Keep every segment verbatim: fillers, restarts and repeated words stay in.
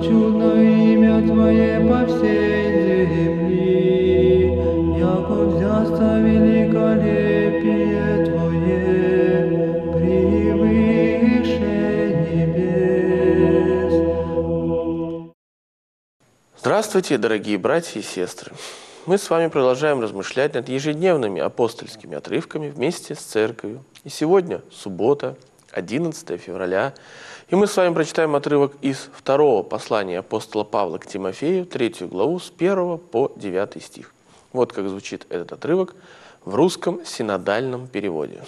чудно имя Твое по всей земли, яко взясться великолепие Твое превыше небес. Здравствуйте, дорогие братья и сестры! Мы с вами продолжаем размышлять над ежедневными апостольскими отрывками вместе с церковью. И сегодня суббота, одиннадцатое февраля, и мы с вами прочитаем отрывок из второго послания апостола Павла к Тимофею, третью главу, с первого по девятый стих. Вот как звучит этот отрывок в русском синодальном переводе.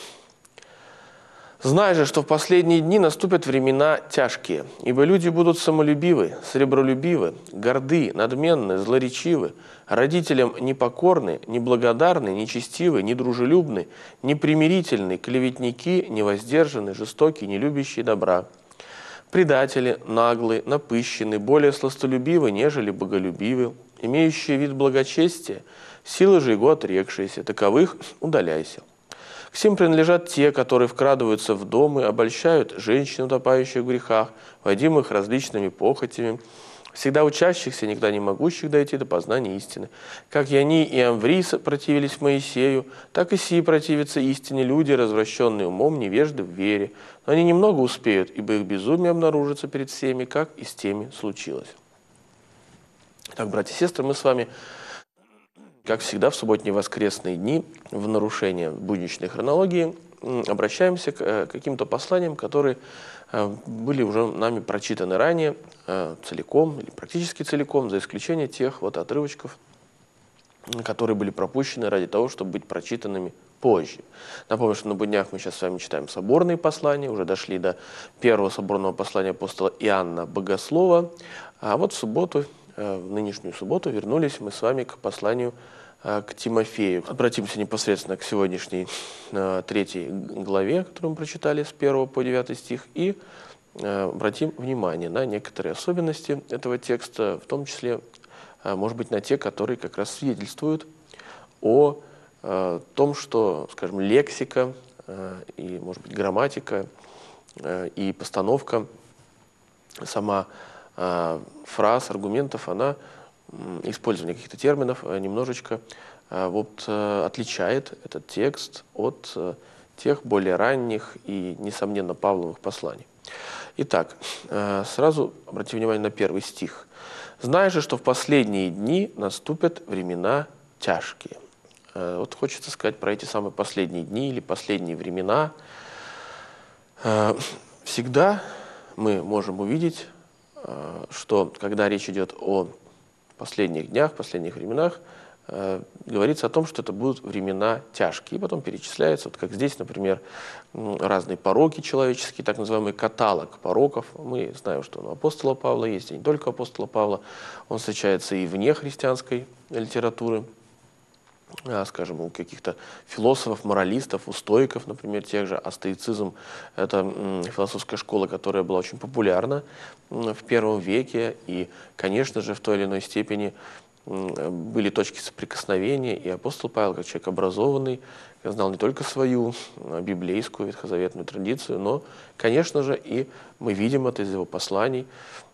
«Знай же, что в последние дни наступят времена тяжкие, ибо люди будут самолюбивы, сребролюбивы, горды, надменны, злоречивы, родителям непокорны, неблагодарны, нечестивы, недружелюбны, непримирительны, клеветники, невоздержаны, жестокие, нелюбящие добра, предатели, наглые, напыщены, более сластолюбивы, нежели боголюбивы, имеющие вид благочестия, силы же его отрекшиеся, таковых удаляйся. К сим принадлежат те, которые вкрадываются в дом и обольщают женщин, утопающих в грехах, водимых различными похотями, всегда учащихся, никогда не могущих дойти до познания истины. Как и они и Амврий противились Моисею, так и сии противятся истине люди, развращенные умом, невежды в вере. Но они немного успеют, ибо их безумие обнаружится перед всеми, как и с теми случилось». Так, братья и сестры, мы с вами, как всегда, в субботние воскресные дни, в нарушение будничной хронологии, обращаемся к каким-то посланиям, которые были уже нами прочитаны ранее целиком или практически целиком, за исключением тех вот отрывочков, которые были пропущены ради того, чтобы быть прочитанными позже. Напомню, что на буднях мы сейчас с вами читаем соборные послания, уже дошли до первого соборного послания апостола Иоанна Богослова, а вот в субботу, в нынешнюю субботу, вернулись мы с вами к посланию к Тимофею. Обратимся непосредственно к сегодняшней третьей главе, которую мы прочитали с первого по девятый стих, и обратим внимание на некоторые особенности этого текста, в том числе, может быть, на те, которые как раз свидетельствуют о том, что, скажем, лексика и, может быть, грамматика и постановка, сама фраз, аргументов, она, использование каких-то терминов немножечко вот, отличает этот текст от тех более ранних и, несомненно, Павловых посланий. Итак, сразу обратите внимание на первый стих. «Знай же, что в последние дни наступят времена тяжкие». Вот хочется сказать про эти самые последние дни или последние времена. Всегда мы можем увидеть, что когда речь идет о последних днях, последних временах, э, говорится о том, что это будут времена тяжкие. И потом перечисляется, вот как здесь, например, разные пороки человеческие, так называемый каталог пороков. Мы знаем, что у апостола Павла есть, и не только у апостола Павла. Он встречается и вне христианской литературы. Скажем, у каких-то философов, моралистов, у стоиков, например, тех же. А стоицизм – это философская школа, которая была очень популярна в первом веке. И, конечно же, в той или иной степени были точки соприкосновения. И апостол Павел, как человек образованный, знал не только свою библейскую, ветхозаветную традицию, но, конечно же, и мы видим это из его посланий,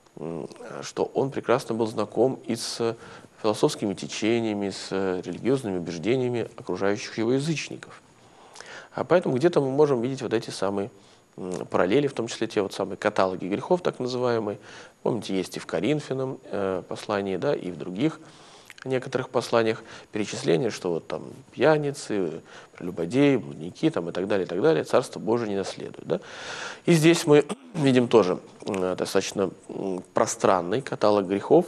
что он прекрасно был знаком и с философскими течениями, с религиозными убеждениями окружающих его язычников. А поэтому где-то мы можем видеть вот эти самые параллели, в том числе те вот самые каталоги грехов, так называемые. Помните, есть и в Коринфянам э, послании, да, и в других некоторых посланиях перечисления, что вот там пьяницы, прелюбодеи, блудники там, и так далее, и так далее, Царство Божие не наследует. Да? И здесь мы видим тоже э, достаточно пространный каталог грехов.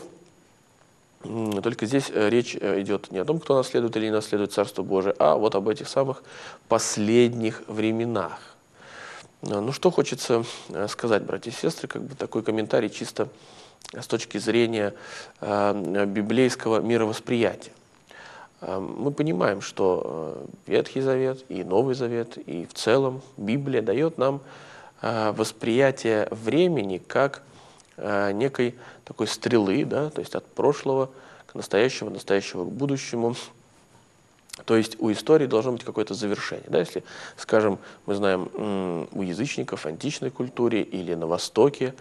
Только здесь речь идет не о том, кто наследует или не наследует Царство Божие, а вот об этих самых последних временах. Ну, что хочется сказать, братья и сестры, как бы такой комментарий чисто с точки зрения э, библейского мировосприятия. Э, мы понимаем, что Ветхий Завет и Новый Завет, и в целом Библия дает нам э, восприятие времени как э, некой такой стрелы, да, то есть от прошлого к настоящему, от настоящего к будущему. То есть у истории должно быть какое-то завершение. Да? Если, скажем, мы знаем у язычников в античной культуре или на Востоке,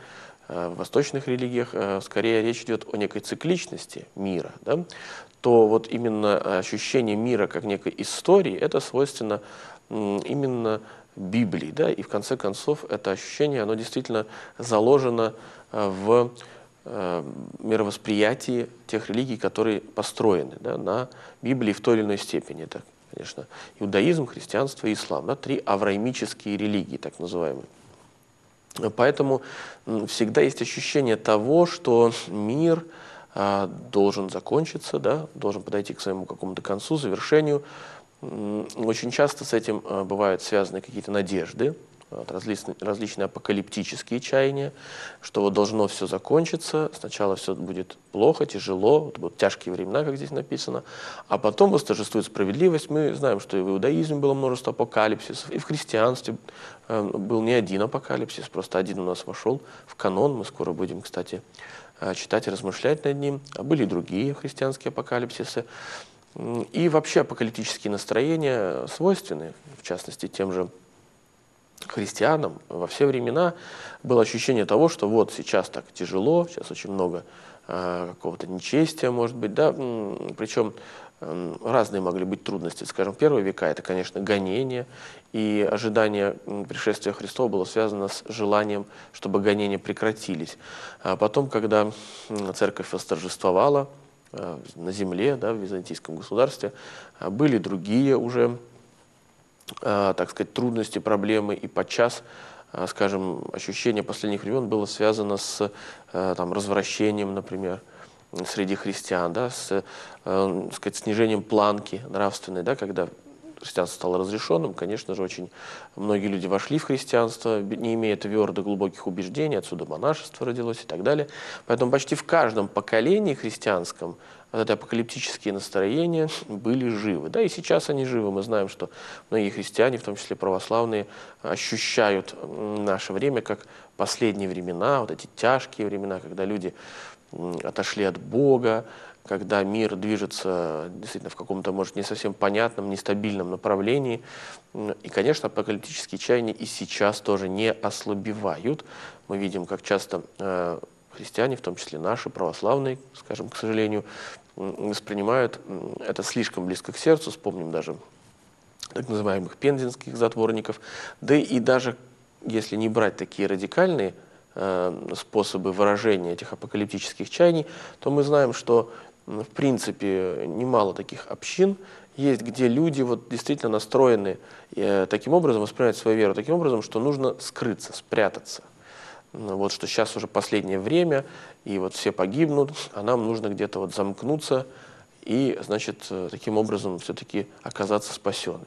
в восточных религиях скорее речь идет о некой цикличности мира, да, то вот именно ощущение мира как некой истории, это свойственно именно Библии, да, и в конце концов это ощущение, оно действительно заложено в мировосприятии тех религий, которые построены, да, на Библии в той или иной степени. Это, конечно, иудаизм, христианство и ислам, да, три авраамические религии, так называемые. Поэтому всегда есть ощущение того, что мир а, должен закончиться, да, должен подойти к своему какому-то концу, завершению. Очень часто с этим а, бывают связаны какие-то надежды, вот, различные, различные апокалиптические чаяния, что вот должно все закончиться, сначала все будет плохо, тяжело, вот будут тяжкие времена, как здесь написано, а потом восторжествует справедливость. Мы знаем, что и в иудаизме было множество апокалипсисов, и в христианстве э, был не один апокалипсис, просто один у нас вошел в канон, мы скоро будем, кстати, э, читать и размышлять над ним, а были и другие христианские апокалипсисы. И вообще апокалиптические настроения свойственны, в частности, тем же христианам во все времена было ощущение того, что вот сейчас так тяжело, сейчас очень много э, какого-то нечестия, может быть, да, причем э, разные могли быть трудности. Скажем, в первые века это, конечно, гонение, и ожидание пришествия Христова было связано с желанием, чтобы гонения прекратились. А потом, когда церковь восторжествовала э, на земле, да, в византийском государстве, были другие уже, так сказать, трудности, проблемы, и подчас, скажем, ощущение последних времен было связано с там, развращением, например, среди христиан, да, с, так сказать, снижением планки нравственной, да, когда христианство стало разрешенным, конечно же, очень многие люди вошли в христианство, не имея твердых, глубоких убеждений, отсюда монашество родилось и так далее. Поэтому почти в каждом поколении христианском вот это апокалиптические настроения были живы. Да, и сейчас они живы. Мы знаем, что многие христиане, в том числе православные, ощущают наше время как последние времена, вот эти тяжкие времена, когда люди отошли от Бога, когда мир движется действительно в каком-то, может, не совсем понятном, нестабильном направлении. И, конечно, апокалиптические чаяния и сейчас тоже не ослабевают. Мы видим, как часто э, христиане, в том числе наши, православные, скажем, к сожалению, воспринимают это слишком близко к сердцу. Вспомним даже так называемых пензенских затворников. Да и даже если не брать такие радикальные э, способы выражения этих апокалиптических чаяний, то мы знаем, что в принципе немало таких общин есть, где люди вот действительно настроены э, таким образом, воспринимают свою веру таким образом, что нужно скрыться, спрятаться. Вот что сейчас уже последнее время, и вот все погибнут, а нам нужно где-то вот замкнуться и, значит, таким образом все-таки оказаться спасенными.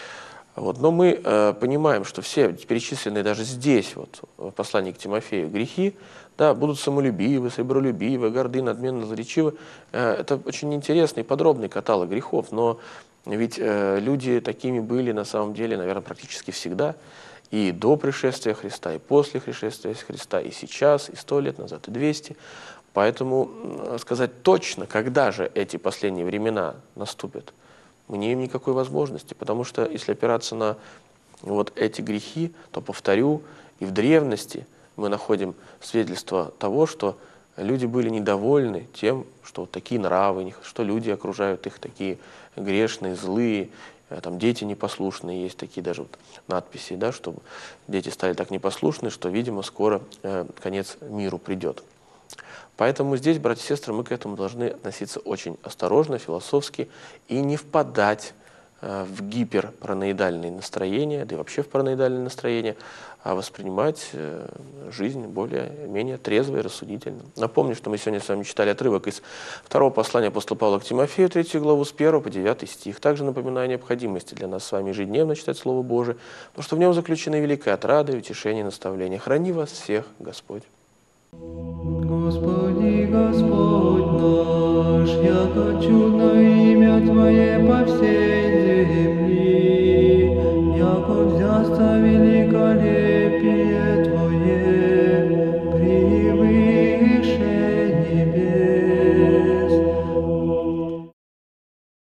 Вот. Но мы э, понимаем, что все перечисленные даже здесь, вот, в послании к Тимофею, грехи, да, будут самолюбивы, сребролюбивы, горды, надменны, злоречивы. Э, это очень интересный, подробный каталог грехов, но ведь э, люди такими были на самом деле, наверное, практически всегда. И до пришествия Христа, и после пришествия Христа, и сейчас, и сто лет назад, и двести. Поэтому сказать точно, когда же эти последние времена наступят, мы не имеем никакой возможности. Потому что если опираться на вот эти грехи, то, повторю, и в древности мы находим свидетельство того, что люди были недовольны тем, что вот такие нравы, что люди окружают их такие грешные, злые, там дети непослушные, есть такие даже вот надписи, да, что дети стали так непослушны, что, видимо, скоро э, конец миру придет. Поэтому здесь, братья и сестры, мы к этому должны относиться очень осторожно, философски, и не впадать э, в гиперпараноидальные настроения, да и вообще в параноидальные настроения, а воспринимать э, жизнь более-менее трезво и рассудительно. Напомню, что мы сегодня с вами читали отрывок из второго послания апостола Павла к Тимофею, третью главу, с первого по девятый стих. Также напоминаю о необходимости для нас с вами ежедневно читать Слово Божие, потому что в нем заключены великая отрада, утешение и наставление. Храни вас всех Господь. Господи, Господь наш, яко чудно имя Твое по всей